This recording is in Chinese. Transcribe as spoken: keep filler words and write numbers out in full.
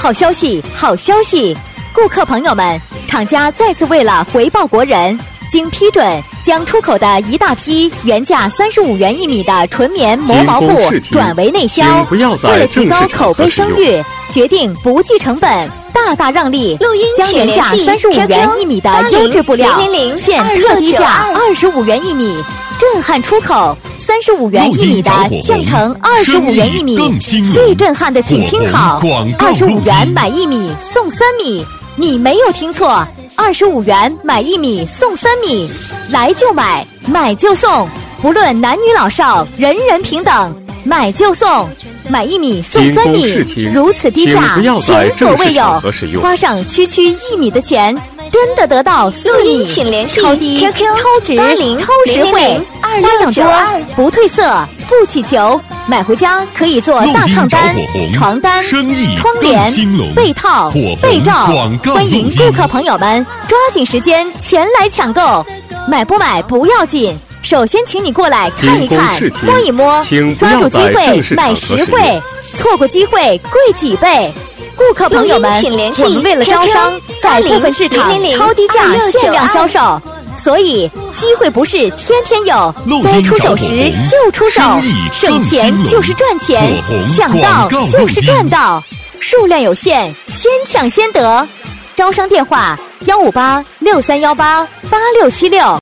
好消息，好消息！顾客朋友们，厂家再次为了回报国人，经批准将出口的一大批原价三十五元一米的纯棉磨毛布转为内销。为了提高口碑声誉，决定不计成本，大大让利，将原价三十五元一米的优质布料现特低价二十五元一米，震撼出口。三十五元一米的降成二十五元一米，最震撼的请听好，二十五元买一米送三米，你没有听错，二十五元买一米送三米，来就买，买就送，不论男女老少，人人平等，买就送，买一米送三米，如此低价，前所未有，花上区区一米的钱。真的得到四米，超低、超值、超实惠，花样多，不褪色，不起球，买回家可以做大炕单、床单、窗帘、被套、被罩。欢迎顾客朋友们抓紧时间前来抢购，买不买不要紧，首先请你过来看一看、摸一摸，抓住机会买实惠，错过机会贵几倍。顾客朋友们，我们为了招商，在部分市场超低价限量销售，所以机会不是天天有，该出手时就出手，省钱就是赚钱，抢到就是赚到，数量有限，先抢先得。招商电话：幺五八六三幺八八六七六。